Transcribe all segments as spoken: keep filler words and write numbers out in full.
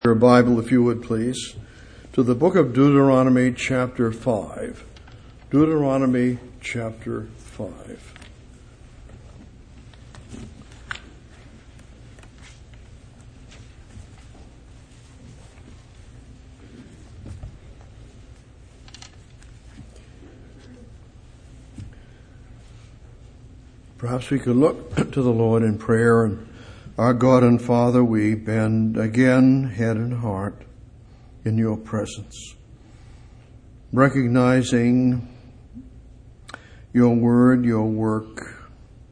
Your Bible, if you would please, to the book of Deuteronomy chapter five. Deuteronomy chapter five. Perhaps we could look to the Lord in prayer. And our God and Father, we bend again head and heart in your presence, recognizing your word, your work.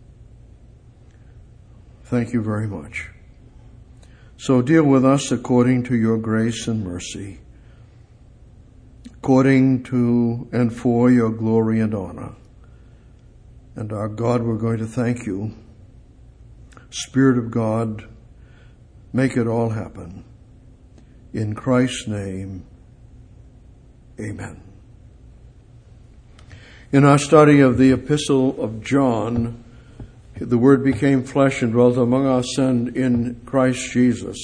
Thank you very much. So deal with us according to your grace and mercy, according to and for your glory and honor. And our God, we're going to thank you. Spirit of God, make it all happen. In Christ's name, amen. In our study of the Epistle of John, the Word became flesh and dwelt among us, and in Christ Jesus,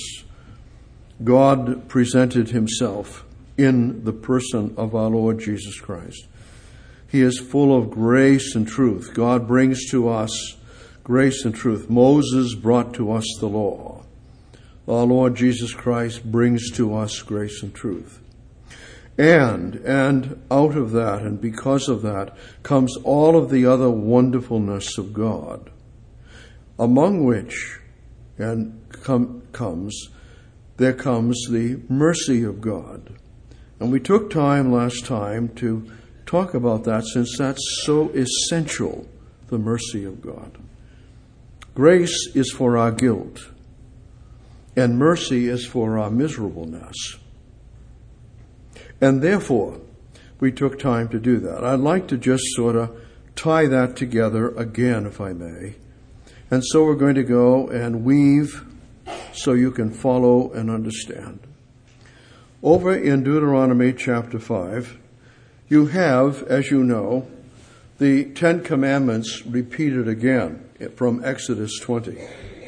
God presented himself in the person of our Lord Jesus Christ. He is full of grace and truth. God brings to us grace and truth. Moses brought to us the law. Our Lord Jesus Christ brings to us grace and truth. And, and out of that, and because of that, comes all of the other wonderfulness of God, among which, and com, comes, there comes the mercy of God. And we took time last time to talk about that, since that's so essential, the mercy of God. Grace is for our guilt, and mercy is for our miserableness. And therefore, we took time to do that. I'd like to just sort of tie that together again, if I may. And so we're going to go and weave so you can follow and understand. Over in Deuteronomy chapter five, you have, as you know, the Ten Commandments repeated again from Exodus twenty.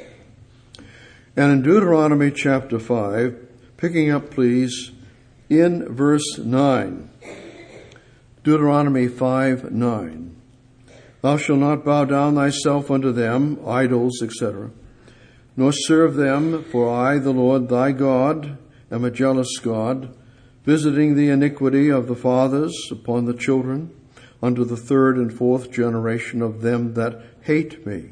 And in Deuteronomy chapter five, picking up please in verse nine. Deuteronomy five nine. Thou shalt not bow down thyself unto them, idols, et cetera, nor serve them, for I, the Lord thy God, am a jealous God, visiting the iniquity of the fathers upon the children, unto the third and fourth generation of them that hate me,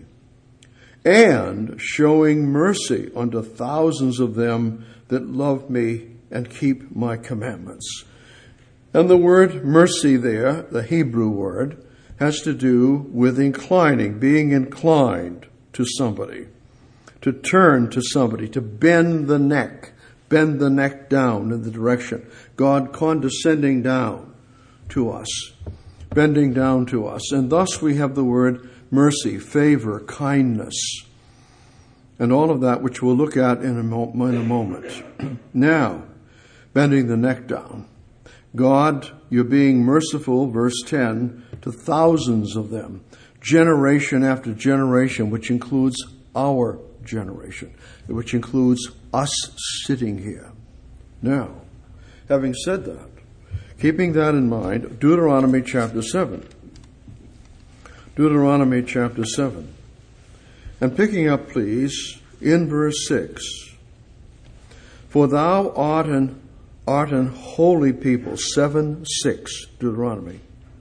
and showing mercy unto thousands of them that love me and keep my commandments. And the word mercy there, the Hebrew word, has to do with inclining, being inclined to somebody, to turn to somebody, to bend the neck, bend the neck down in the direction. God condescending down to us, bending down to us. And thus we have the word mercy, favor, kindness, and all of that which we'll look at in a, mo- in a moment. Now, bending the neck down. God, you're being merciful, verse ten, to thousands of them, generation after generation, which includes our generation, which includes us sitting here. Now, having said that, keeping that in mind, Deuteronomy chapter seven. Deuteronomy chapter seven. And picking up, please, in verse six. For thou art an, art an holy people. seven six, Deuteronomy.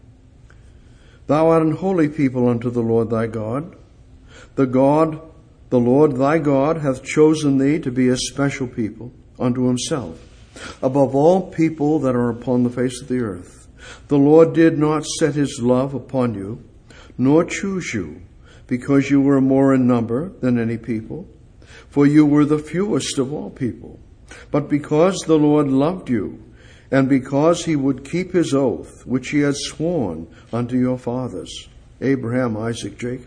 Thou art an holy people unto the Lord thy God. The God, the Lord thy God hath chosen thee to be a special people unto himself, above all people that are upon the face of the earth. The Lord did not set his love upon you, nor choose you, because you were more in number than any people, for you were the fewest of all people. But because the Lord loved you, and because he would keep his oath, which he had sworn unto your fathers, Abraham, Isaac, Jacob.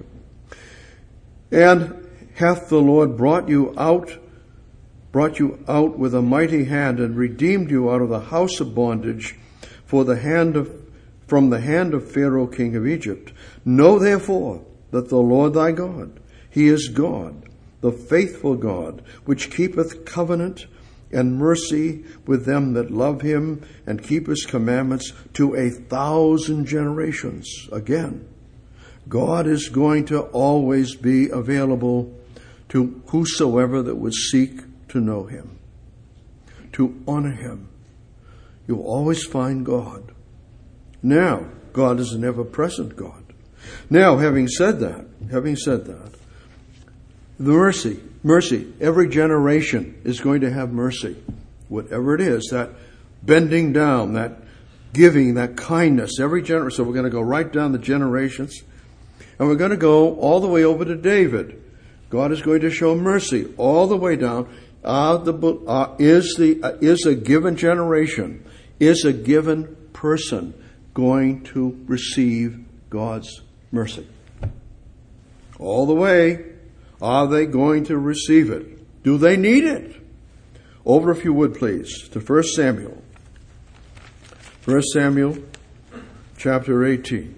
And hath the Lord brought you out brought you out with a mighty hand, and redeemed you out of the house of bondage for the hand of, from the hand of Pharaoh king of Egypt. Know therefore that the Lord thy God, he is God, the faithful God, which keepeth covenant and mercy with them that love him and keep his commandments to a thousand generations. Again, God is going to always be available to whosoever that would seek to know him, to honor him. You'll always find God. Now, God is an ever-present God. Now, having said that, having said that, the mercy, mercy, every generation is going to have mercy. Whatever it is, that bending down, that giving, that kindness, every generation. So we're going to go right down the generations. And we're going to go all the way over to David. God is going to show mercy all the way down. Uh, the, uh, is, the, uh, is a given generation, is a given person going to receive God's mercy? All the way. Are they going to receive it? Do they need it? Over, if you would, please, to First Samuel. First Samuel, chapter eighteen.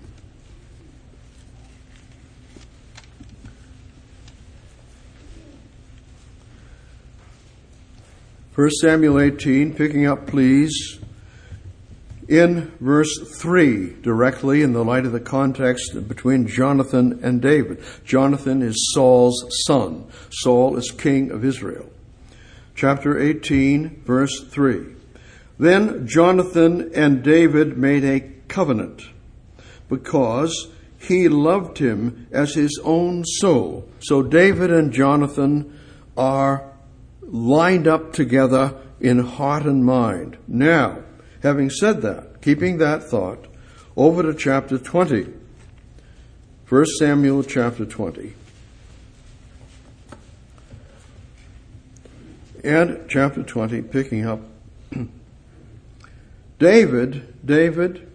First Samuel eighteen, picking up, please, in verse three, directly in the light of the context between Jonathan and David. Jonathan is Saul's son. Saul is king of Israel. Chapter eighteen, verse three. Then Jonathan and David made a covenant, because he loved him as his own soul. So David and Jonathan are lined up together in heart and mind. Now, having said that, keeping that thought, over to chapter twenty. First Samuel chapter twenty. And chapter twenty, picking up. David, David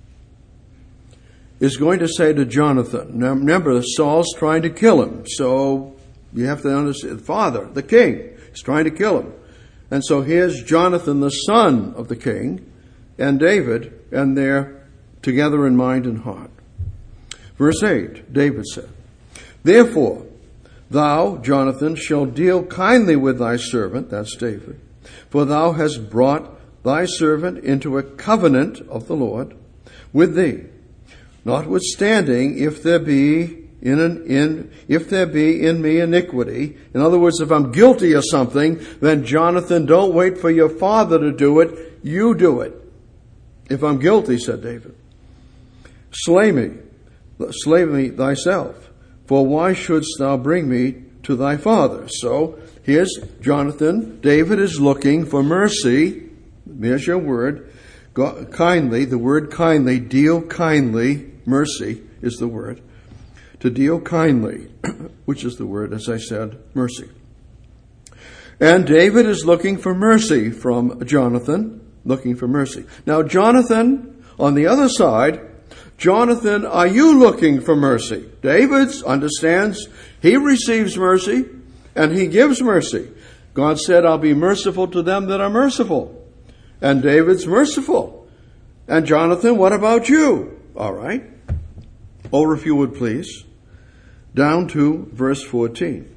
is going to say to Jonathan, now remember, Saul's trying to kill him, so you have to understand, father, the king, is trying to kill him. And so here's Jonathan, the son of the king, and David, and they're together in mind and heart. Verse eight, David said, therefore, thou, Jonathan, shalt deal kindly with thy servant, that's David, for thou hast brought thy servant into a covenant of the Lord with thee. Notwithstanding, if there be in an in if there be in me iniquity, in other words, if I'm guilty of something, then Jonathan, don't wait for your father to do it, you do it. If I'm guilty, said David, slay me, slay me thyself, for why shouldst thou bring me to thy father? So here's Jonathan. David is looking for mercy. There's your word. God, kindly, the word kindly, deal kindly, mercy is the word. To deal kindly, which is the word, as I said, mercy. And David is looking for mercy from Jonathan, looking for mercy. Now, Jonathan, on the other side, Jonathan, are you looking for mercy? David understands he receives mercy and he gives mercy. God said, I'll be merciful to them that are merciful. And David's merciful. And Jonathan, what about you? All right. Over, if you would, please. Down to verse fourteen.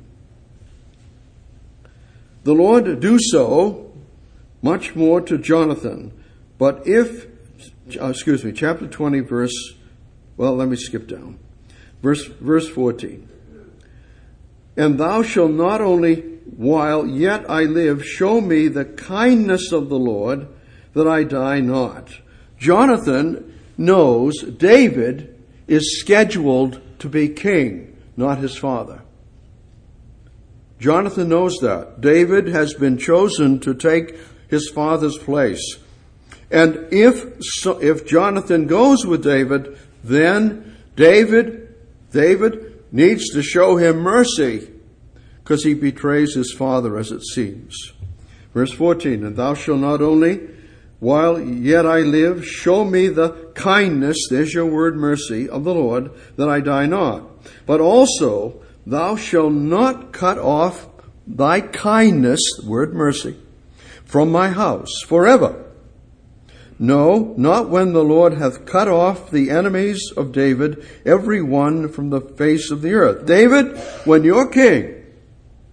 The Lord do so much more to Jonathan. But if, excuse me, chapter twenty, verse, well, let me skip down. Verse, verse fourteen. And thou shalt not only, while yet I live, show me the kindness of the Lord, that I die not. Jonathan knows David is scheduled to be king, not his father. Jonathan knows that. David has been chosen to take his father's place. And if if Jonathan goes with David, then David, David needs to show him mercy, because he betrays his father, as it seems. Verse fourteen, and thou shalt not only, while yet I live, show me the kindness, there's your word, mercy, of the Lord, that I die not. But also, thou shalt not cut off thy kindness, word mercy, from my house forever. No, not when the Lord hath cut off the enemies of David, every one from the face of the earth. David, when you're king,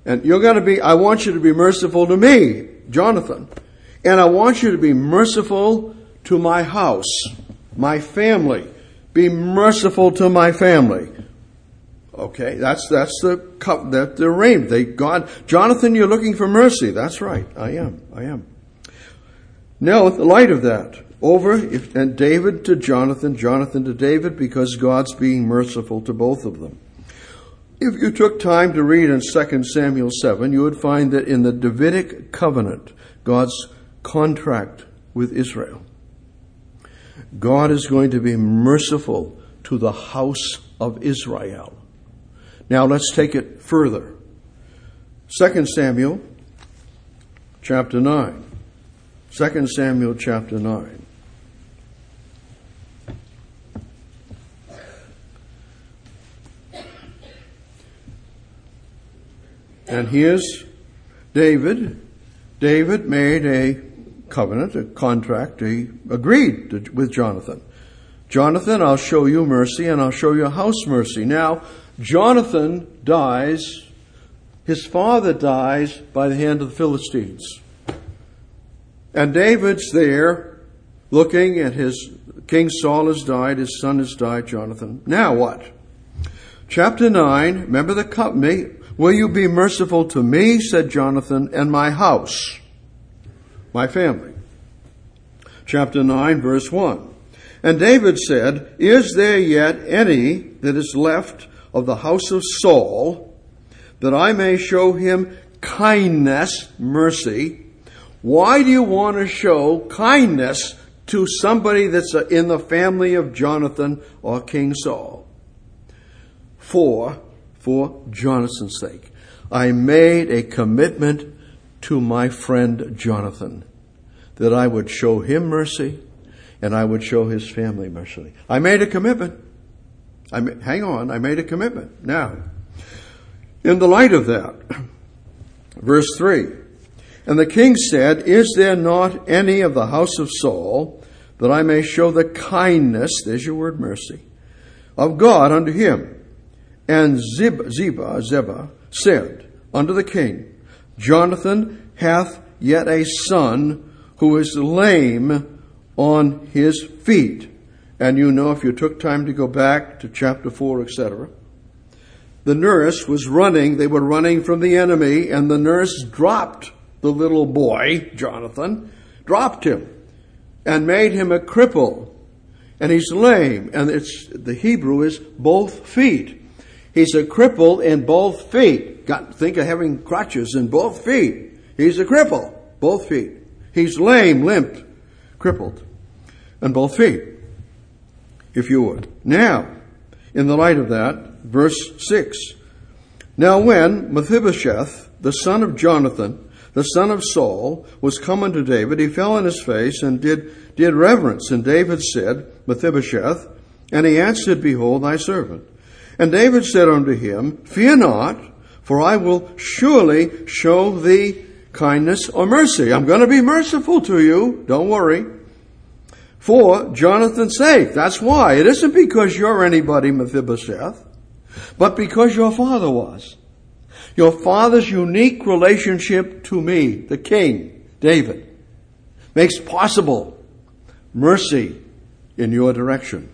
And you're going to be, I want you to be merciful to me, Jonathan. And I want you to be merciful to my house, my family. Be merciful to my family. Okay, that's that's the that the arrangement. They God, Jonathan, you're looking for mercy. That's right. I am. I am. Now, in the light of that, over if, and David to Jonathan, Jonathan to David, because God's being merciful to both of them. If you took time to read in Second Samuel seven, you would find that in the Davidic covenant, God's contract with Israel, God is going to be merciful to the house of Israel. Now let's take it further. Second Samuel chapter nine. Second Samuel chapter nine. And here's David. David made a covenant, a contract, he agreed to, with Jonathan. Jonathan, I'll show you mercy and I'll show your house mercy. Now, Jonathan dies, his father dies by the hand of the Philistines. And David's there looking at his, King Saul has died, his son has died, Jonathan. Now what? Chapter nine, remember the company, will you be merciful to me, said Jonathan, and my house, my family. Chapter nine, verse one. And David said, is there yet any that is left of the house of Saul, that I may show him kindness, mercy? Why do you want to show kindness to somebody that's in the family of Jonathan or King Saul? For, for Jonathan's sake, I made a commitment to my friend Jonathan that I would show him mercy and I would show his family mercy. I made a commitment. I ma- hang on, I made a commitment. Now, in the light of that, verse three, and the king said, is there not any of the house of Saul that I may show the kindness, there's your word mercy, of God unto him? And Zib, Ziba, Ziba said unto the king, Jonathan hath yet a son who is lame on his feet. And you know, if you took time to go back to chapter four, et cetera, the nurse was running, they were running from the enemy, and the nurse dropped the little boy, Jonathan, dropped him and made him a cripple. And he's lame, and it's the Hebrew is both feet. He's a cripple in both feet. Got, think of having crutches in both feet. He's a cripple, both feet. He's lame, limp, crippled, in both feet, if you would. Now, in the light of that, verse six. Now when Mephibosheth, the son of Jonathan, the son of Saul, was come unto David, he fell on his face and did, did reverence. And David said, Mephibosheth, and he answered, behold, thy servant. And David said unto him, fear not, for I will surely show thee kindness or mercy. I'm going to be merciful to you. Don't worry. For Jonathan's sake. That's why. It isn't because you're anybody, Mephibosheth, but because your father was. Your father's unique relationship to me, the king, David, makes possible mercy in your direction.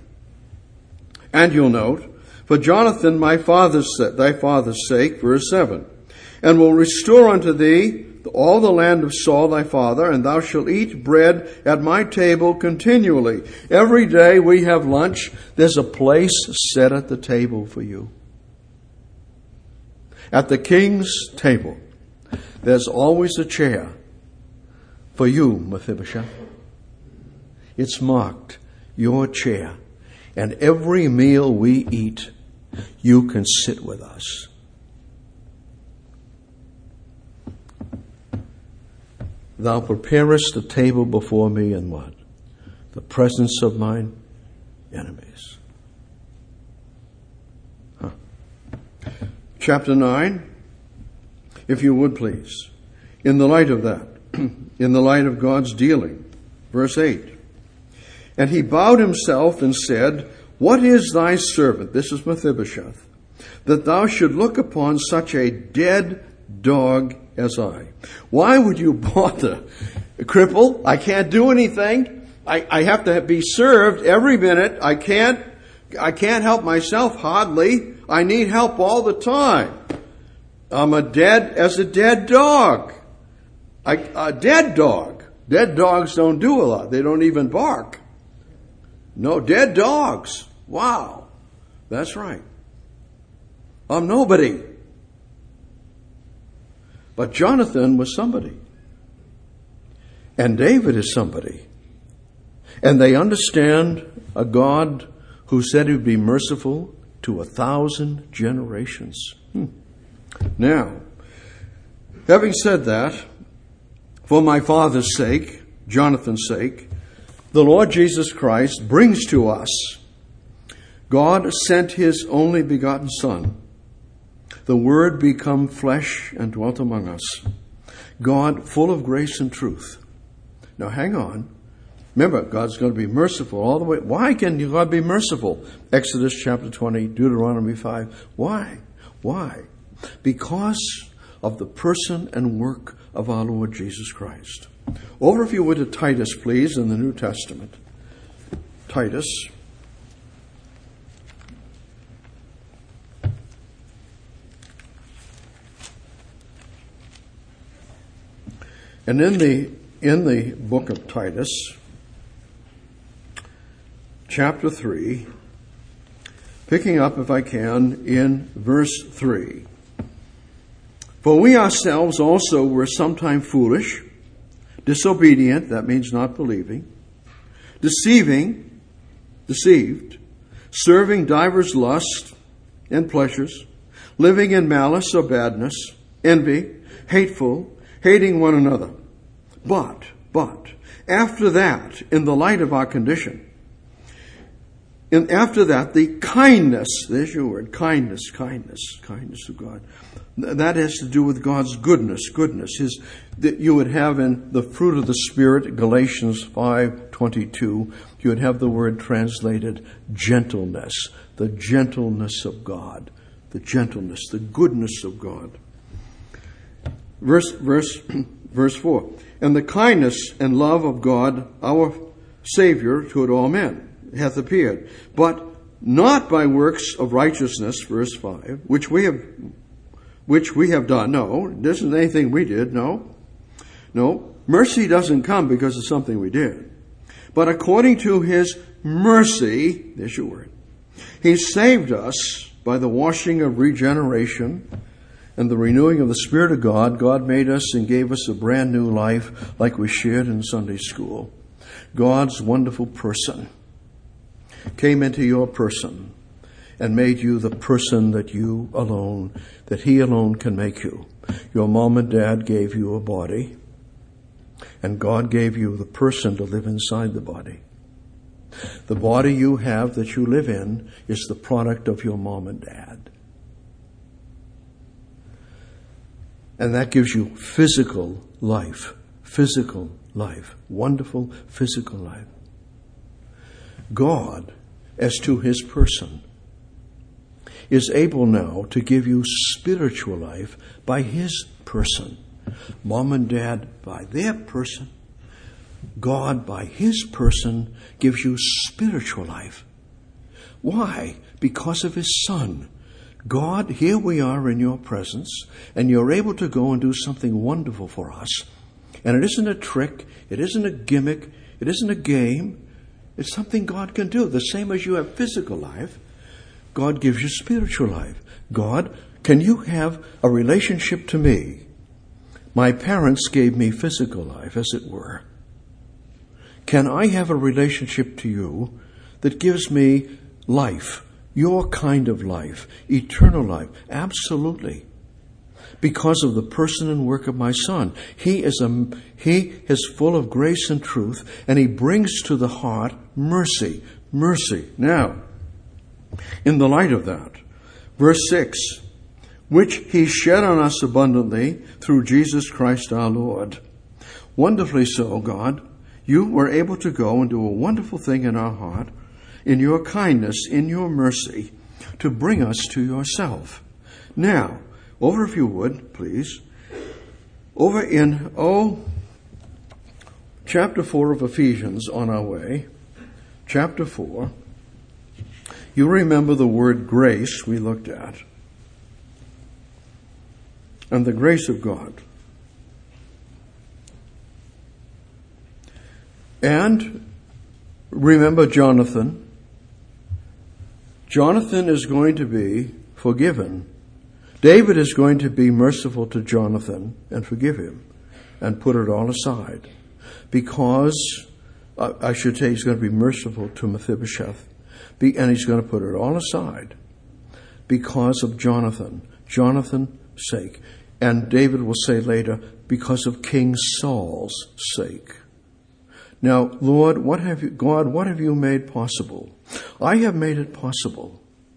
And you'll note, for Jonathan, my father's, thy father's sake, verse seven, and will restore unto thee all the land of Saul thy father, and thou shalt eat bread at my table continually. Every day we have lunch, there's a place set at the table for you. At the king's table, there's always a chair for you, Mephibosheth. It's marked, your chair. And every meal we eat, you can sit with us. Thou preparest a table before me in what? The presence of mine enemies. Huh. Chapter nine, if you would please. In the light of that, in the light of God's dealing, verse eight. And he bowed himself and said, what is thy servant, this is Mephibosheth, that thou should look upon such a dead dog as I. Why would you bother? Cripple, I can't do anything. I, I have to be served every minute. I can't, I can't help myself hardly. I need help all the time. I'm a dead as a dead dog. I, a dead dog. Dead dogs don't do a lot. They don't even bark. No, dead dogs. Wow. That's right. I'm nobody. But Jonathan was somebody. And David is somebody. And they understand a God who said he would be merciful to a thousand generations. Hmm. Now, having said that, for my father's sake, Jonathan's sake, the Lord Jesus Christ brings to us, God sent his only begotten Son. The Word become flesh and dwelt among us. God full of grace and truth. Now hang on. Remember, God's going to be merciful all the way. Why can God be merciful? Exodus chapter twenty, Deuteronomy five. Why? Why? Because of the person and work of our Lord Jesus Christ. Over, if you would, to Titus, please, in the New Testament. Titus. And in the in the book of Titus, chapter three, picking up, if I can, in verse three. For we ourselves also were sometime foolish, disobedient, that means not believing, deceiving, deceived, serving divers lusts and pleasures, living in malice or badness, envy, hateful, hating one another. But, but, after that, in the light of our condition, and after that, the kindness, there's your word, kindness, kindness, kindness of God. That has to do with God's goodness, goodness. His, that you would have in the fruit of the Spirit, Galatians five twenty-two, you would have the word translated gentleness, the gentleness of God, the gentleness, the goodness of God. Verse, verse, verse four, and the kindness and love of God, our Savior, toward all men, hath appeared, but not by works of righteousness, verse five, which we have which we have done. No, this isn't anything we did. No. No. Mercy doesn't come because of something we did. But according to his mercy, there's your word, he saved us by the washing of regeneration and the renewing of the Spirit of God. God made us and gave us a brand new life like we shared in Sunday school. God's wonderful person came into your person and made you the person that you alone, that he alone can make you. Your mom and dad gave you a body, and God gave you the person to live inside the body. The body you have that you live in is the product of your mom and dad. And that gives you physical life, physical life, wonderful physical life. God, as to his person, is able now to give you spiritual life by his person. Mom and dad by their person. God by his person gives you spiritual life. Why? Because of his Son. God, here we are in your presence, and you're able to go and do something wonderful for us. And it isn't a trick, it isn't a gimmick, it isn't a game. It's something God can do. The same as you have physical life, God gives you spiritual life. God, can you have a relationship to me? My parents gave me physical life, as it were. Can I have a relationship to you that gives me life, your kind of life, eternal life? Absolutely. Because of the person and work of my Son. He is a, he is full of grace and truth, and he brings to the heart mercy, mercy. Now, in the light of that, verse six, which he shed on us abundantly through Jesus Christ our Lord. Wonderfully so, God, you were able to go and do a wonderful thing in our heart, in your kindness, in your mercy, to bring us to yourself. Now, over if you would, please, Over in, oh, chapter four of Ephesians, on our way, chapter four, you remember the word grace we looked at, and the grace of God. And remember Jonathan. Jonathan is going to be forgiven. David is going to be merciful to Jonathan and forgive him and put it all aside. Because, uh, I should say, he's going to be merciful to Mephibosheth. Be, and he's going to put it all aside because of Jonathan. Jonathan's sake. And David will say later, because of King Saul's sake. Now, Lord, what have you, God, what have you made possible? I have made it possible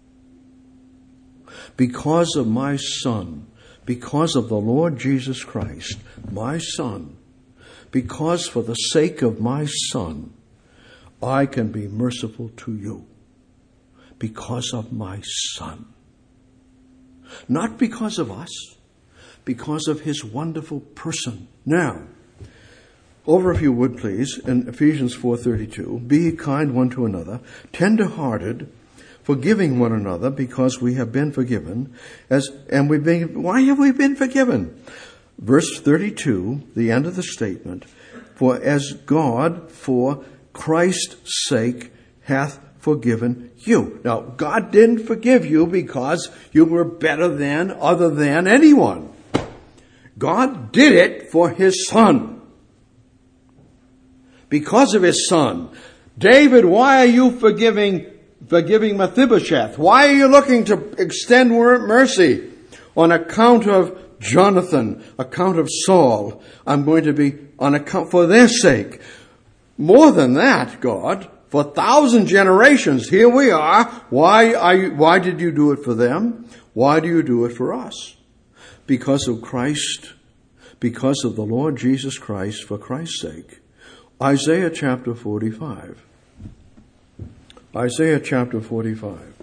because of my Son, because of the Lord Jesus Christ, my Son, because for the sake of my Son, I can be merciful to you because of my Son. Not because of us, because of his wonderful person. Now, over, if you would please, in Ephesians four thirty-two, be kind one to another, tender-hearted, forgiving one another, because we have been forgiven. As and we've been. Why have we been forgiven? Verse thirty-two, the end of the statement. For as God, for Christ's sake, hath forgiven you. Now, God didn't forgive you because you were better than, other than anyone. God did it for his Son. Because of his Son. David, why are you forgiving, forgiving Mephibosheth? Why are you looking to extend mercy? On account of Jonathan, account of Saul. I'm going to be on account for their sake. More than that, God, for a thousand generations, here we are. Why are you, why did you do it for them? Why do you do it for us? Because of Christ, because of the Lord Jesus Christ, for Christ's sake. Isaiah chapter forty-five. Isaiah chapter forty-five.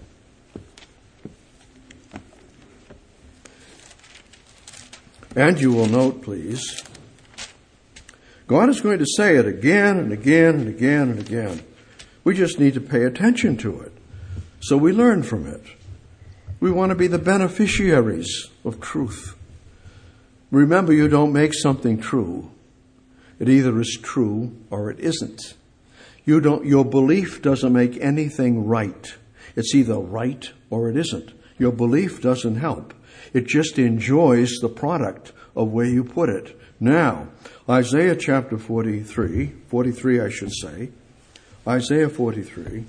And you will note, please, God is going to say it again and again and again and again. We just need to pay attention to it. So we learn from it. We want to be the beneficiaries of truth. Remember, you don't make something true. It either is true or it isn't. You don't, your belief doesn't make anything right. It's either right or it isn't. Your belief doesn't help. It just enjoys the product of where you put it. Now, Isaiah chapter forty-three, forty-three I should say, Isaiah forty-three.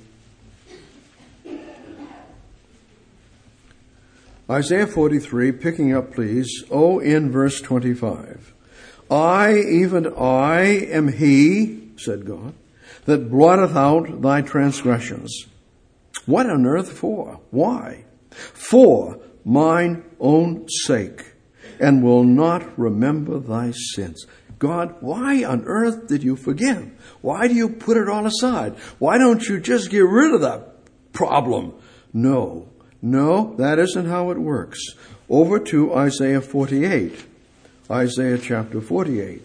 Isaiah forty-three, picking up please, oh, in verse twenty-five. I, even I, am he, said God, that blotteth out thy transgressions. What on earth for? Why? For mine own sake, and will not remember thy sins. God, why on earth did you forgive? Why do you put it all aside? Why don't you just get rid of that problem? No, no, that isn't how it works. Over to Isaiah forty-eight. Isaiah chapter forty-eight.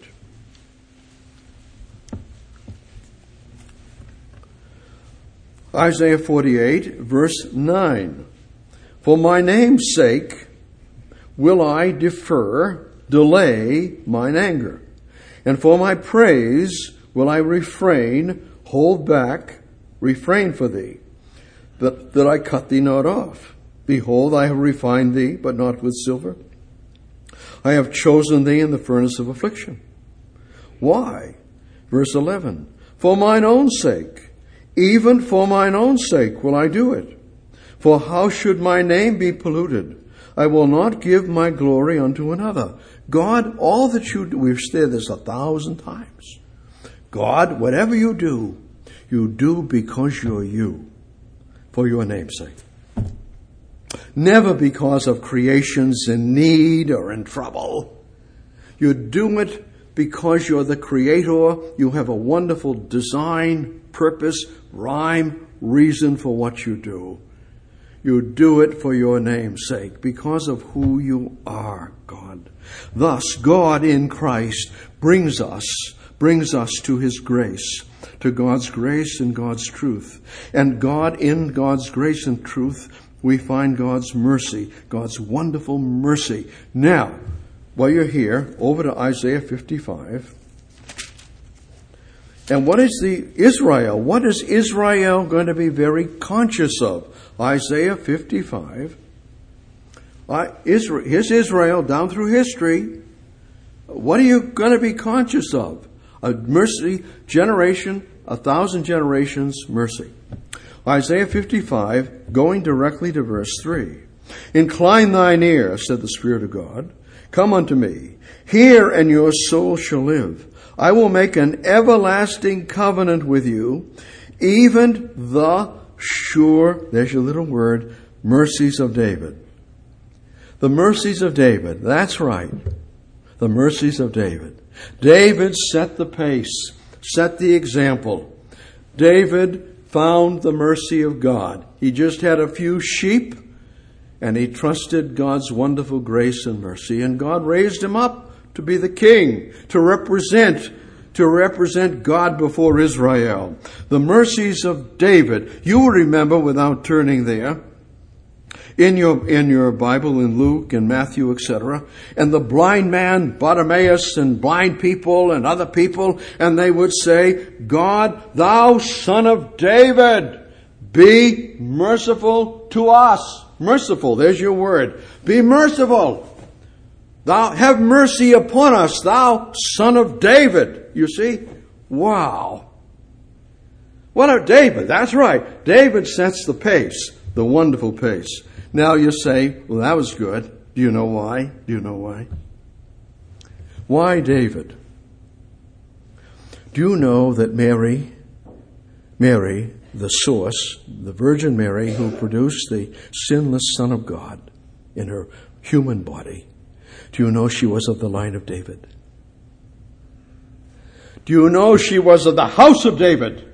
Isaiah forty-eight, verse nine. For my name's sake will I defer, delay mine anger. And for my praise will I refrain, hold back, refrain for thee, that, that I cut thee not off. Behold, I have refined thee, but not with silver. I have chosen thee in the furnace of affliction. Why? Verse eleven. For mine own sake, even for mine own sake will I do it. For how should my name be polluted? I will not give my glory unto another. God, all that you do, we've said this a thousand times. God, whatever you do, you do because you're you, for your name's sake. Never because of creations in need or in trouble. You do it because you're the creator. You have a wonderful design, purpose, rhyme, reason for what you do. You do it for your name's sake, because of who you are, God. Thus, God in Christ brings us, brings us to his grace, to God's grace and God's truth. And God, in God's grace and truth, we find God's mercy, God's wonderful mercy. Now, while you're here, over to Isaiah fifty-five. And what is the Israel? What is Israel going to be very conscious of? Isaiah fifty-five. Uh, Israel, here's Israel down through history. What are you going to be conscious of? A mercy generation, a thousand generations, mercy. Isaiah fifty-five, going directly to verse three. Incline thine ear, said the Spirit of God. Come unto me. Hear, and your soul shall live. I will make an everlasting covenant with you, even the sure, there's your little word, mercies of David. The mercies of David, that's right. The mercies of David. David set the pace, set the example. David found the mercy of God. He just had a few sheep, and he trusted God's wonderful grace and mercy. And God raised him up to be the king, to represent, to represent God before Israel. The mercies of David. You will remember, without turning there, in your, in your Bible, in Luke and Matthew, et cetera, and the blind man, Bartimaeus, and blind people and other people, and they would say, God, thou son of David, be merciful to us. Merciful, there's your word. Be merciful. Thou have mercy upon us, thou son of David. You see? Wow. What a David. That's right. David sets the pace, the wonderful pace. Now you say, well, that was good. Do you know why? Do you know why? Why David? Do you know that Mary, Mary, the source, the Virgin Mary, who produced the sinless Son of God in her human body, do you know she was of the line of David? Do you know she was of the house of David?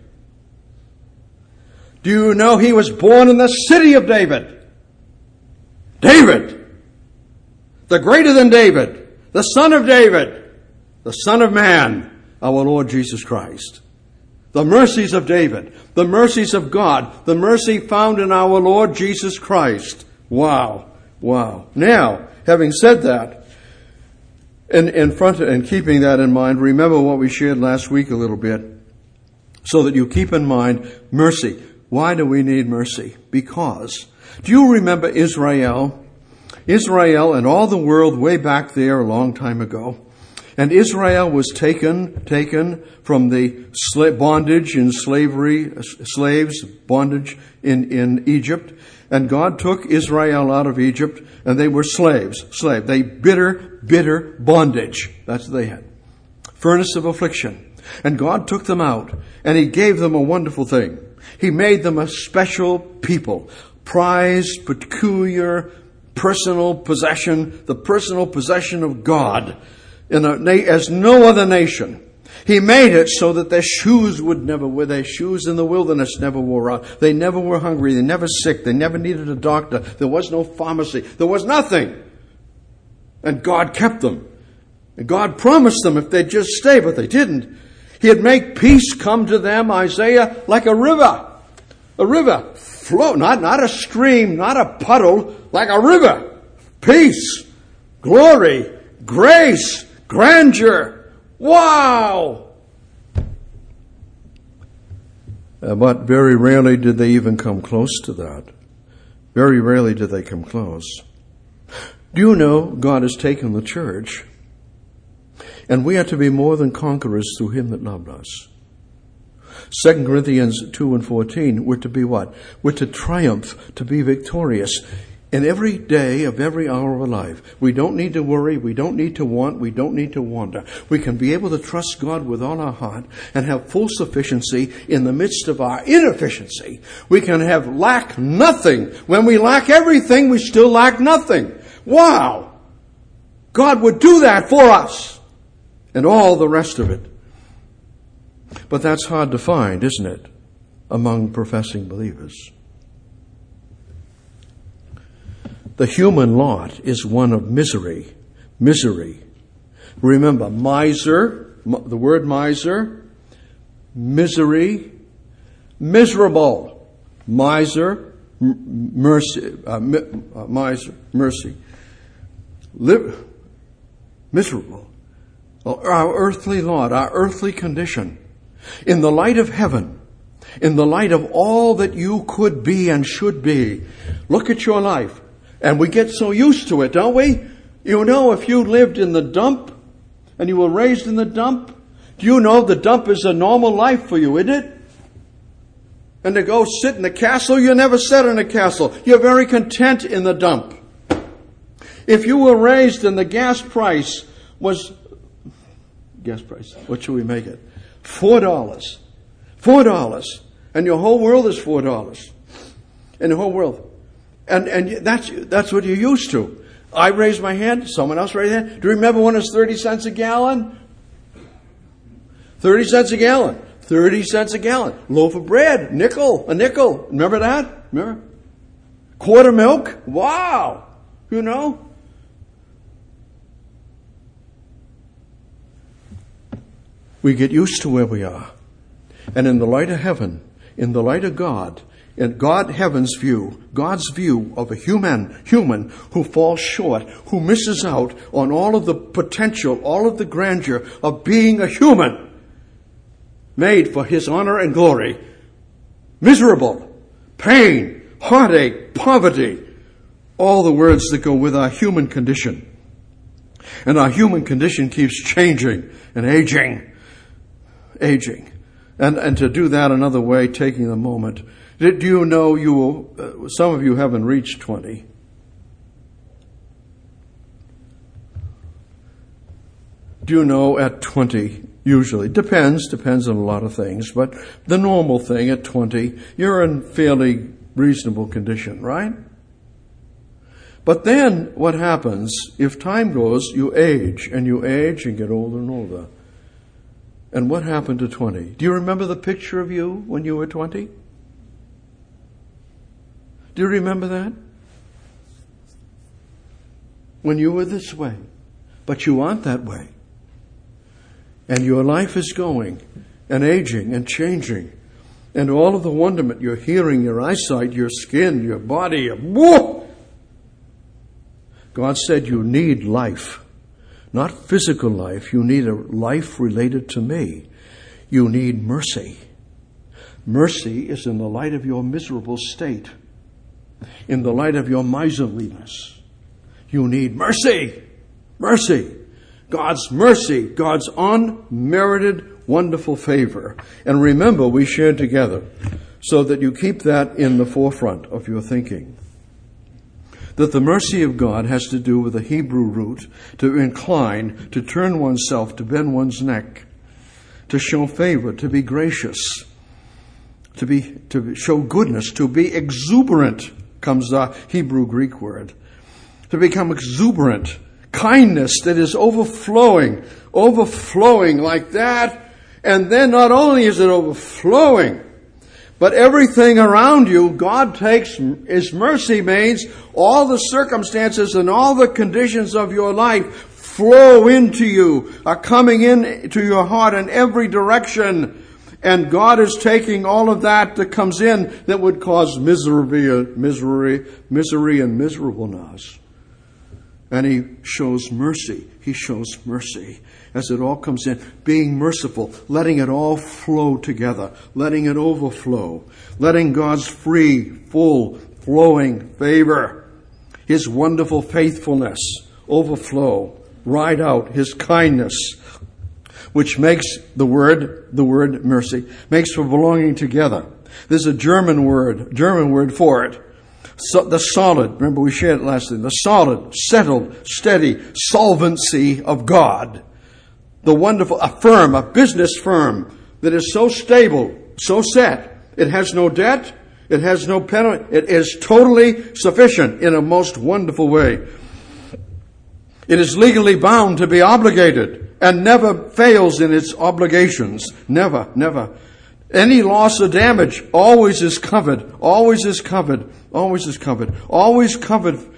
Do you know he was born in the city of David? David, the greater than David, the son of David, the Son of Man, our Lord Jesus Christ. The mercies of David, the mercies of God, the mercy found in our Lord Jesus Christ. Wow, wow. Now, having said that, in, in front of, and keeping that in mind, remember what we shared last week a little bit, so that you keep in mind mercy. Why do we need mercy? Because, do you remember Israel? Israel and all the world way back there a long time ago. And Israel was taken, taken from the bondage in slavery, slaves, bondage in, in Egypt. And God took Israel out of Egypt, and they were slaves, slave. They bitter, bitter bondage. That's what they had. Furnace of affliction. And God took them out, and he gave them a wonderful thing. He made them a special people, prized, peculiar, personal possession, the personal possession of God, in a, as no other nation. He made it so that their shoes would never wear, their shoes in the wilderness never wore out. They never were hungry. They never sick. They never needed a doctor. There was no pharmacy. There was nothing. And God kept them. And God promised them if they'd just stay, but they didn't. He'd make peace come to them, Isaiah, like a river. A river. Flow, not, not a stream, not a puddle, like a river. Peace, glory, grace, grandeur. Wow! Uh, but very rarely did they even come close to that. Very rarely did they come close. Do you know God has taken the church, and we are to be more than conquerors through him that loved us. Second Corinthians two and fourteen, we're to be what? We're to triumph, to be victorious in every day of every hour of our life. We don't need to worry. We don't need to want. We don't need to wander. We can be able to trust God with all our heart and have full sufficiency in the midst of our inefficiency. We can have lack nothing. When we lack everything, we still lack nothing. Wow! God would do that for us and all the rest of it. But that's hard to find, isn't it, among professing believers? The human lot is one of misery. Misery. Remember, miser, the word miser, misery, miserable. Miser, m- mercy, uh, mi- uh, miser, mercy. Live, miserable. Our earthly lot, our earthly condition. In the light of heaven, in the light of all that you could be and should be, look at your life. And we get so used to it, don't we? You know, if you lived in the dump and you were raised in the dump, do you know the dump is a normal life for you, isn't it? And to go sit in the castle, you never sat in a castle. You're very content in the dump. If you were raised and the gas price was, gas price, what should we make it? Four dollars. Four dollars. And your whole world is four dollars. And the whole world. And and that's that's what you're used to. I raised my hand, someone else raised their hand. Do you remember when it was thirty cents a gallon? thirty cents a gallon. thirty cents a gallon. Loaf of bread, nickel, a nickel. Remember that? Remember? Quart of milk? Wow. You know? We get used to where we are. And in the light of heaven, in the light of God, in God, heaven's view, God's view of a human, human who falls short, who misses out on all of the potential, all of the grandeur of being a human, made for His honor and glory, miserable, pain, heartache, poverty, all the words that go with our human condition. And our human condition keeps changing and aging, aging. And, and to do that another way, taking a moment. Do you know you will, uh, some of you haven't reached twenty. Do you know at twenty, usually, depends, depends on a lot of things, but the normal thing at twenty, you're in fairly reasonable condition, right? But then what happens, if time goes, you age, and you age and get older and older. And what happened to twenty? Do you remember the picture of you when you were twenty? Do you remember that? When you were this way, but you aren't that way. And your life is going and aging and changing. And all of the wonderment, your hearing, your eyesight, your skin, your body, your, whoa! God said you need life. Not physical life. You need a life related to me. You need mercy. Mercy is in the light of your miserable state. In the light of your miserliness. You need mercy. Mercy. God's mercy. God's unmerited, wonderful favor. And remember, we shared together so that you keep that in the forefront of your thinking. That the mercy of God has to do with the Hebrew root, to incline, to turn oneself, to bend one's neck, to show favor, to be gracious, to be to show goodness, to be exuberant, comes the Hebrew Greek word. To become exuberant, kindness that is overflowing, overflowing like that. And then not only is it overflowing, but everything around you, God takes, His mercy means all the circumstances and all the conditions of your life flow into you, are coming into your heart in every direction. And God is taking all of that that comes in that would cause misery, misery, misery and miserableness. And He shows mercy. He shows mercy as it all comes in. Being merciful, letting it all flow together, letting it overflow, letting God's free, full, flowing favor, His wonderful faithfulness overflow, ride out, His kindness, which makes the word, the word mercy, makes for belonging together. There's a German word, German word for it. So the solid, remember we shared it last time, the solid, settled, steady solvency of God. The wonderful, a firm, a business firm that is so stable, so set. It has no debt. It has no penalty. It is totally sufficient in a most wonderful way. It is legally bound to be obligated and never fails in its obligations. Never, never. Any loss or damage always is covered, always is covered, always is covered, always covered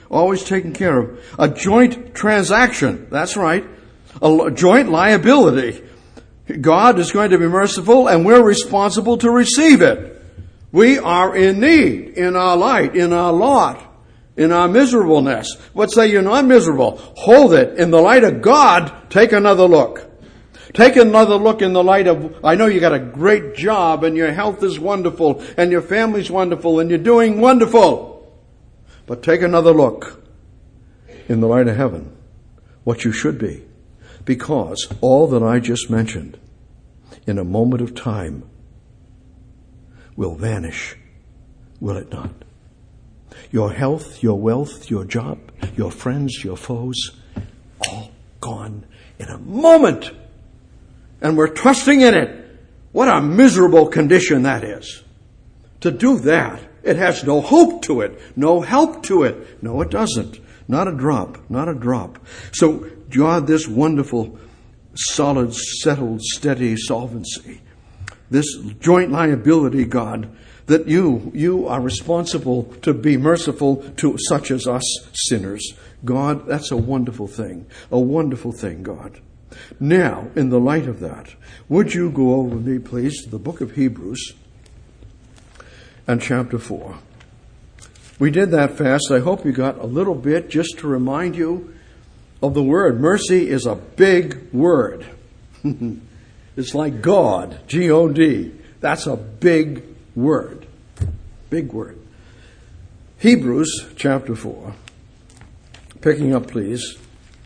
always taken care of. A joint transaction, that's right. A joint liability. God is going to be merciful, and we're responsible to receive it. We are in need, in our light, in our lot, in our miserableness. Let's say you're not miserable. Hold it. In the light of God, take another look. Take another look in the light of, I know you got a great job, and your health is wonderful, and your family's wonderful, and you're doing wonderful. But take another look in the light of heaven, what you should be. Because all that I just mentioned, in a moment of time, will vanish, will it not? Your health, your wealth, your job, your friends, your foes, all gone in a moment. And we're trusting in it. What a miserable condition that is. To do that, it has no hope to it, no help to it. No, it doesn't. Not a drop, not a drop. So, God, this wonderful, solid, settled, steady solvency, this joint liability, God, that you, you are responsible to be merciful to such as us sinners. God, that's a wonderful thing. A wonderful thing, God. Now, in the light of that, would you go over with me, please, to the book of Hebrews and chapter four. We did that fast. I hope you got a little bit just to remind you of the word. Mercy is a big word. It's like God, G O D. That's a big word. Big word. Hebrews chapter four. Picking up, please.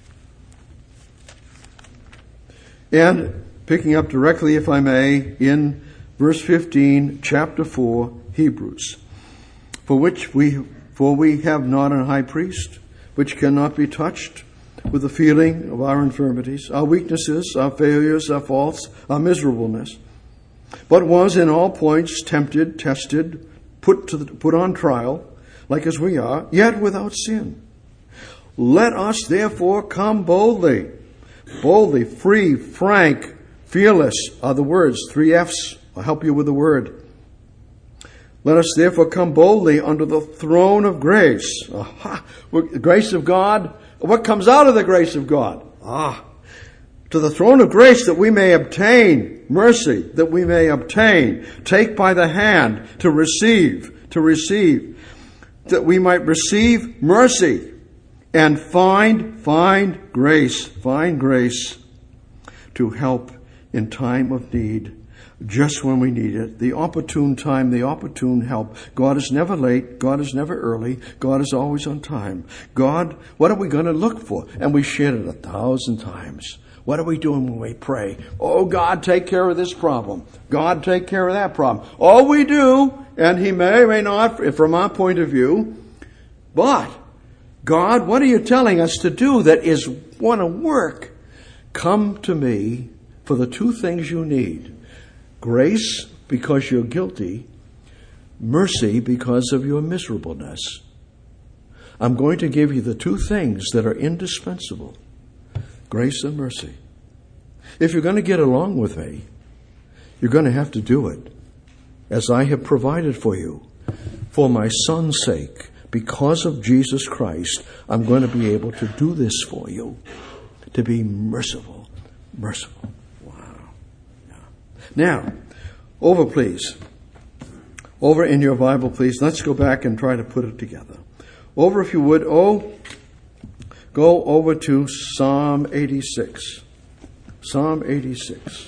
And picking up directly, if I may, in verse fifteen, chapter four, Hebrews. For which we, for we have not an high priest, which cannot be touched with the feeling of our infirmities, our weaknesses, our failures, our faults, our miserableness, but was in all points tempted, tested, put to the, put on trial, like as we are, yet without sin. Let us therefore come boldly, boldly, free, frank, fearless are the words, three F's. I'll help you with the word. Let us therefore come boldly under the throne of grace. Aha. The grace of God. What comes out of the grace of God? Ah. To the throne of grace that we may obtain mercy, that we may obtain, take by the hand to receive, to receive, that we might receive mercy and find, find grace, find grace to help in time of need. Just when we need it, the opportune time, the opportune help. God is never late. God is never early. God is always on time. God, what are we going to look for? And we shared it a thousand times. What are we doing when we pray? Oh, God, take care of this problem. God, take care of that problem. All we do, and He may or may not, from our point of view, but God, what are you telling us to do that is want to work? Come to me for the two things you need. Grace, because you're guilty. Mercy, because of your miserableness. I'm going to give you the two things that are indispensable. Grace and mercy. If you're going to get along with me, you're going to have to do it as I have provided for you. For my Son's sake, because of Jesus Christ, I'm going to be able to do this for you. To be merciful. Merciful. Now, over please. Over in your Bible, please. Let's go back and try to put it together. Over, if you would. Oh, go over to Psalm eighty-six. Psalm eighty-six.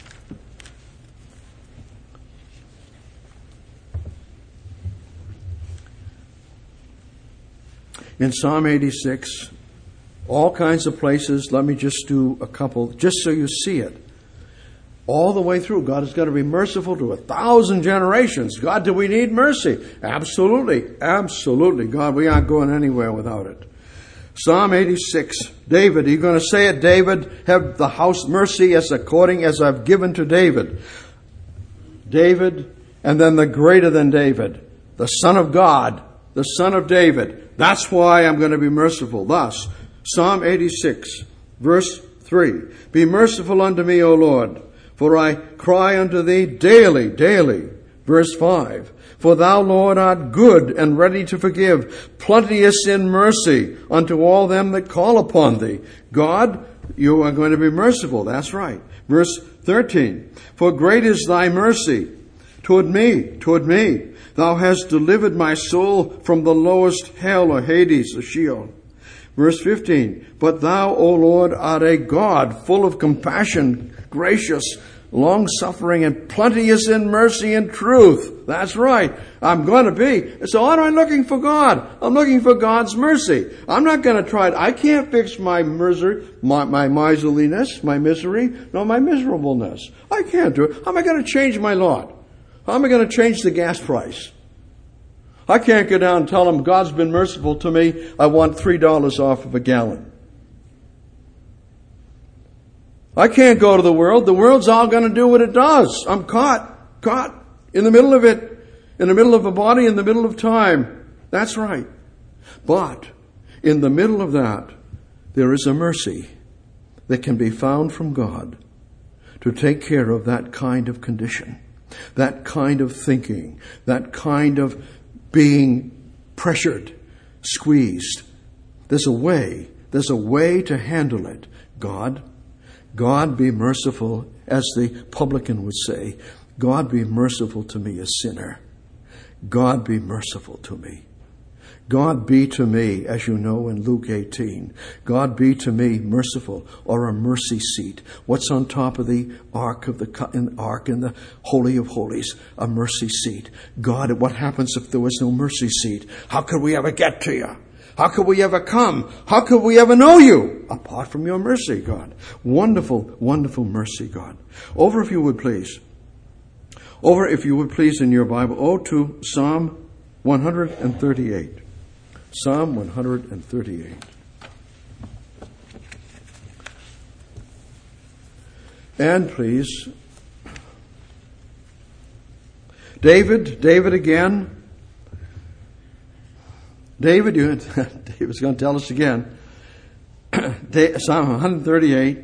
In Psalm eighty-six, all kinds of places. Let me just do a couple, just so you see it. All the way through, God is going to be merciful to a thousand generations. God, do we need mercy? Absolutely. Absolutely. God, we aren't going anywhere without it. Psalm eighty-six. David, are you going to say it, David? Have the house mercy as according as I've given to David. David, and then the greater than David. The Son of God. The Son of David. That's why I'm going to be merciful. Thus, Psalm eighty-six, verse three. Be merciful unto me, O Lord. For I cry unto thee daily, daily. Verse five, for thou, Lord, art good and ready to forgive, plenteous in mercy unto all them that call upon thee. God, you are going to be merciful. That's right. Verse thirteen, for great is thy mercy toward me, toward me. Thou hast delivered my soul from the lowest hell, or Hades, or Sheol. Verse fifteen, but thou, O Lord, art a God full of compassion, gracious, long-suffering, and plenteous in mercy and truth. That's right. I'm going to be. So I'm not looking for God. I'm looking for God's mercy. I'm not going to try it. I can't fix my misery, my, my miserliness, my misery, nor my miserableness. I can't do it. How am I going to change my lot? How am I going to change the gas price? I can't go down and tell them, God's been merciful to me. I want three dollars off of a gallon. I can't go to the world. The world's all going to do what it does. I'm caught, caught in the middle of it, in the middle of a body, in the middle of time. That's right. But in the middle of that, there is a mercy that can be found from God to take care of that kind of condition, that kind of thinking, that kind of being pressured, squeezed. There's a way, there's a way to handle it. God, God be merciful, as the publican would say. God be merciful to me, a sinner. God be merciful to me. God be to me, as you know in Luke eighteen, God be to me merciful, or a mercy seat. What's on top of the ark of the in, ark in the Holy of Holies? A mercy seat. God, what happens if there was no mercy seat? How could we ever get to you? How could we ever come? How could we ever know you? Apart from your mercy, God. Wonderful, wonderful mercy, God. Over, if you would please. Over, if you would please, in your Bible. Oh, to Psalm one thirty-eight. Psalm one thirty-eight. And please, David, David again. David, you, David's going to tell us again. Psalm one thirty-eight.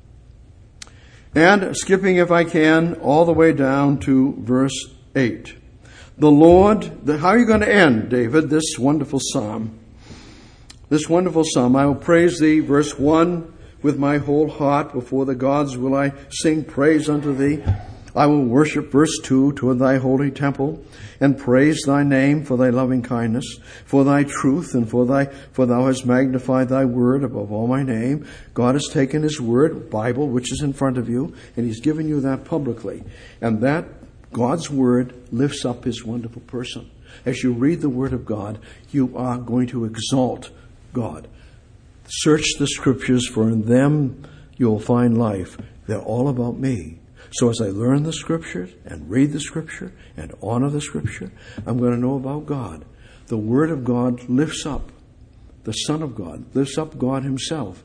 And skipping, if I can, all the way down to verse eight. The Lord, the, how are you going to end, David, this wonderful psalm? This wonderful psalm. I will praise thee, verse one, with my whole heart. Before the gods will I sing praise unto thee. I will worship, verse two, toward thy holy temple, and praise thy name for thy loving kindness, for thy truth, and for thy for thou hast magnified thy word above all my name. God has taken his word, Bible, which is in front of you, and he's given you that publicly. And that God's word lifts up his wonderful person. As you read the word of God, you are going to exalt God. Search the scriptures, for in them you'll find life. They're all about me. So as I learn the scriptures and read the scripture and honor the scripture, I'm going to know about God. The word of God lifts up the Son of God, lifts up God himself.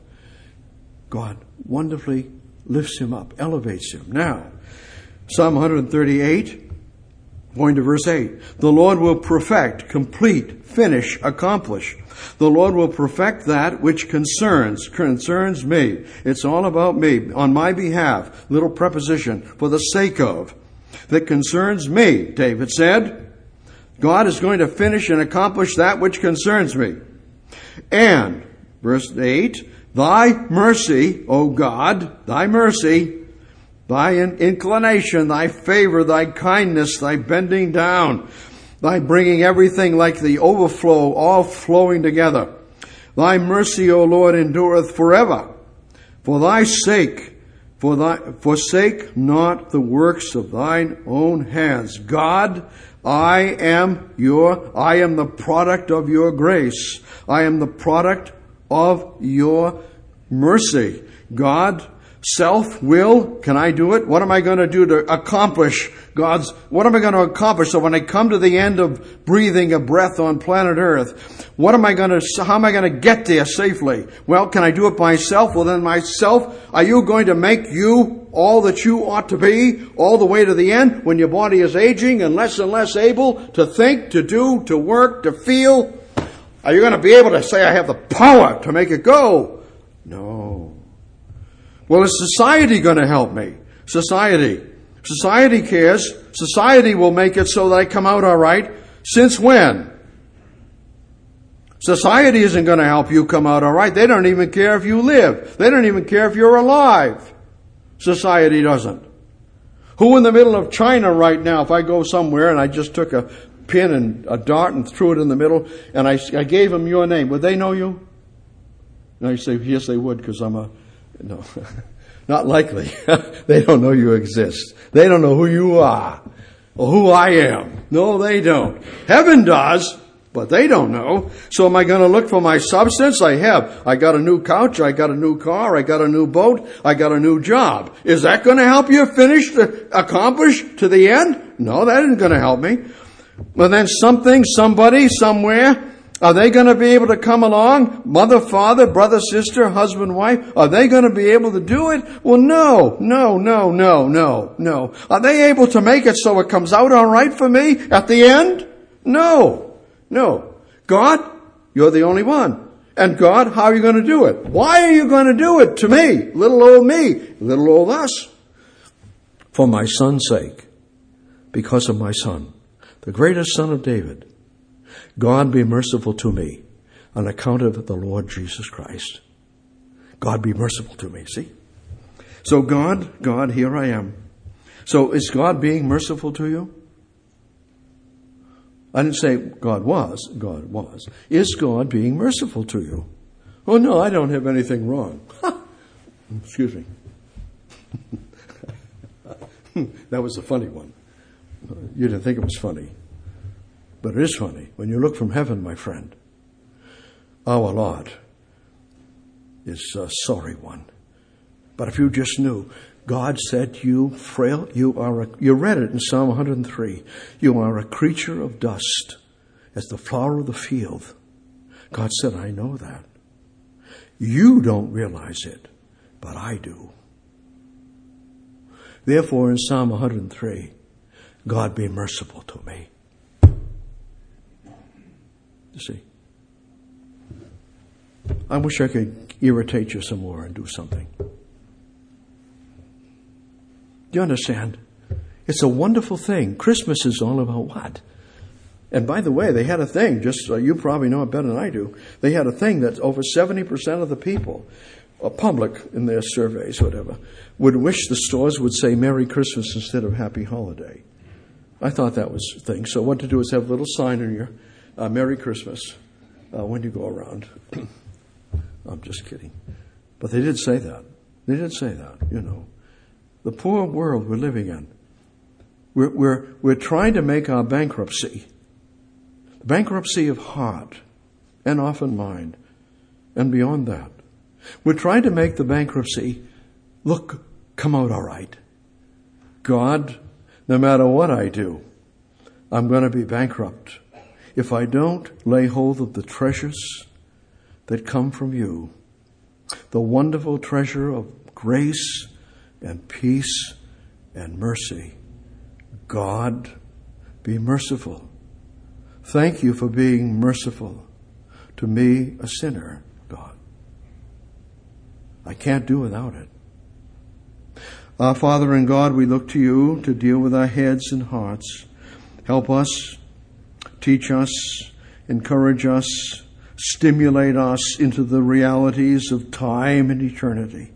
God wonderfully lifts him up, elevates him. Now, Psalm one thirty-eight, going to verse eight. The Lord will perfect, complete, finish, accomplish. The Lord will perfect that which concerns, concerns me. It's all about me, on my behalf. Little preposition, for the sake of, that concerns me, David said. God is going to finish and accomplish that which concerns me. And, verse eight, thy mercy, O God, thy mercy, thy inclination, thy favor, thy kindness, thy bending down, thy bringing everything like the overflow, all flowing together. Thy mercy, O Lord, endureth forever. For thy sake, for thy, forsake not the works of thine own hands. God, I am your, I am the product of your grace. I am the product of your mercy. God, self-will, can I do it? What am I going to do to accomplish God's, what am I going to accomplish? So when I come to the end of breathing a breath on planet Earth, what am I going to, how am I going to get there safely? Well, can I do it myself? Well, then myself, are you going to make you all that you ought to be all the way to the end when your body is aging and less and less able to think, to do, to work, to feel? Are you going to be able to say, I have the power to make it go? No. Well, is society going to help me? Society. Society cares. Society will make it so that I come out all right. Since when? Society isn't going to help you come out all right. They don't even care if you live. They don't even care if you're alive. Society doesn't. Who in the middle of China right now, if I go somewhere and I just took a pin and a dart and threw it in the middle and I, I gave them your name, would they know you? No, you say, yes, they would because I'm a... No, not likely. They don't know you exist. They don't know who you are or who I am. No, they don't. Heaven does. But they don't know. So am I going to look for my substance? I have. I got a new couch. I got a new car. I got a new boat. I got a new job. Is that going to help you finish, the, accomplish to the end? No, that isn't going to help me. But then something, somebody, somewhere, are they going to be able to come along? Mother, father, brother, sister, husband, wife? Are they going to be able to do it? Well, no, no, no, no, no, no. Are they able to make it so it comes out all right for me at the end? No. No. God, you're the only one. And God, how are you going to do it? Why are you going to do it to me? Little old me. Little old us. For my son's sake. Because of my son. The greatest son of David. God be merciful to me on account of the Lord Jesus Christ. God be merciful to me. See? So God, God, here I am. So is God being merciful to you? I didn't say God was. God was. Is God being merciful to you? Oh, no, I don't have anything wrong. Excuse me. That was a funny one. You didn't think it was funny. But it is funny. When you look from heaven, my friend, our Lord is a sorry one. But if you just knew, God said, you frail, you are a, you read it in Psalm one hundred three. You are a creature of dust, as the flower of the field. God said, I know that. You don't realize it, but I do. Therefore, in Psalm one hundred three, God be merciful to me. You see? I wish I could irritate you some more and do something. Do you understand? It's a wonderful thing. Christmas is all about what? And by the way, they had a thing, just so you probably know it better than I do. They had a thing that over seventy percent of the people, or public in their surveys, whatever, would wish the stores would say Merry Christmas instead of Happy Holiday. I thought that was a thing. So what to do is have a little sign on your uh, Merry Christmas uh, when you go around. I'm just kidding. But they did say that. They did say that, you know. The poor world we're living in. We're, we're, we're trying to make our bankruptcy, bankruptcy of heart and often mind and beyond that. We're trying to make the bankruptcy look, come out all right. God, no matter what I do, I'm going to be bankrupt if I don't lay hold of the treasures that come from you, the wonderful treasure of grace and peace and mercy. God, be merciful. Thank you for being merciful to me, a sinner, God. I can't do without it. Our Father in God, we look to you to deal with our heads and hearts. Help us, teach us, encourage us, stimulate us into the realities of time and eternity.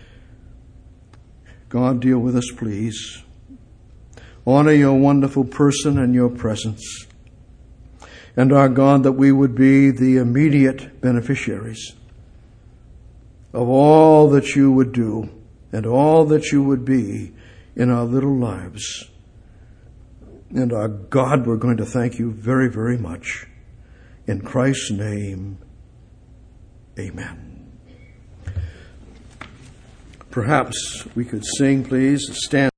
God, deal with us, please. Honor your wonderful person and your presence. And our God, that we would be the immediate beneficiaries of all that you would do and all that you would be in our little lives. And our God, we're going to thank you very, very much. In Christ's name, amen. Perhaps we could sing, please, stand.